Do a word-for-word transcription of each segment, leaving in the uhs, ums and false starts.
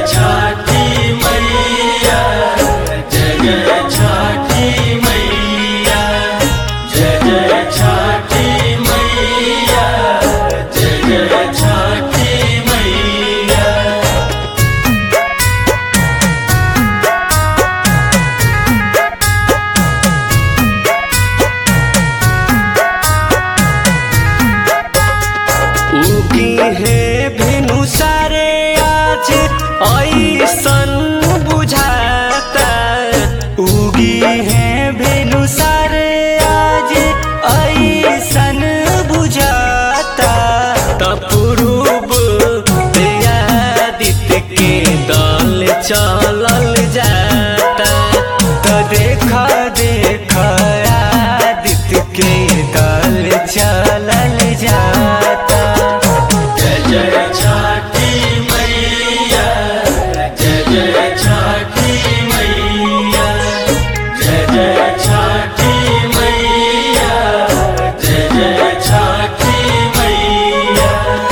जय छठी मैया, जय जय छठी मैया, जय जय छठी मैया, जय जय छठी मैया। उगी है भिनु सारे आज ऐसन बुझाता, उगी है भिनु सारे आज ऐसन बुझाता। तपुरूब आदित्य के दल चलल जाता, तो देखा देखा आदित्य के दल चलल जाता। जय जय छठी मैया, जय जय छठी मैया, जय जय छठी मैया, जय जय छठी मैया।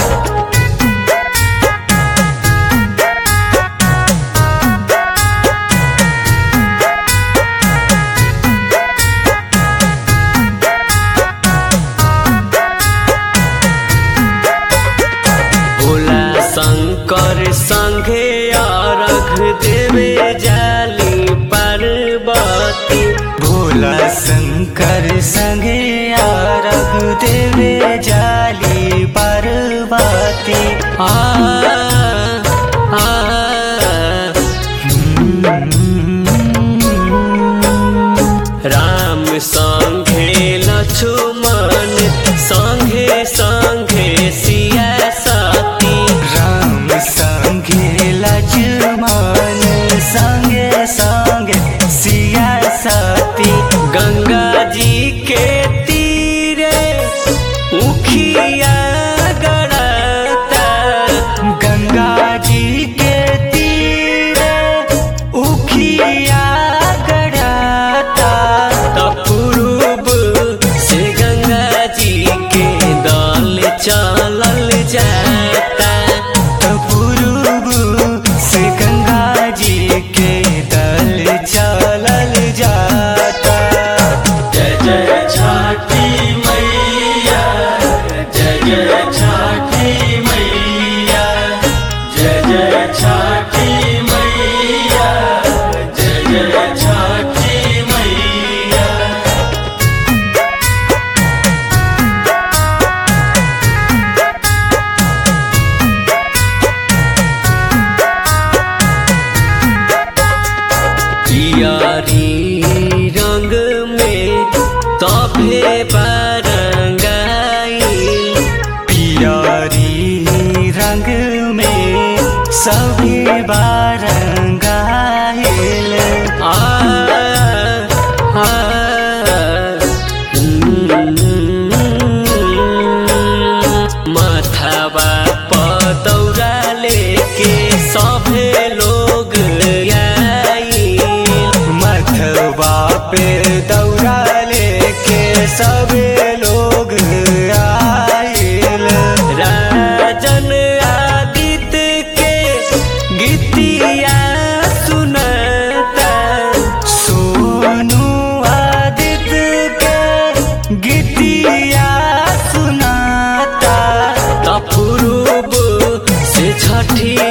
भोला शंकर संघे अर्घ देवे जाली पार्वती, भोला शंकर संघे अर्घ देवे जाली पार्वती। आ आ राम संघे लक्ष्मण संघे संघे सिया सती, राम संघे लक्ष्मण संघे संघे सिया सती। गंगा जी के तीरे उखिया गड़ता, गंगा जी के तीरे उखिया गड़ता। तपुरूब से गंगा जी के दल चलल जाता, तपुरूब से गंगा जी के दल चलल जाता। जय जय छठी मैया, जय जय छठी मैया, जय जय छठी मैया, जय जय छठी मैया। पियरी रंग में तभे बरंगाई, पियरी रंग में सभी बरंगाइल। आ आ माथावा पदौरा लेके सभे लोग मथवा पे दौरा लेके सबे लोग आइल। राजन आदित्य के गीतिया सुनता, सोनू आदित्य के गीतिया सुनाता। तपुरूब से छठी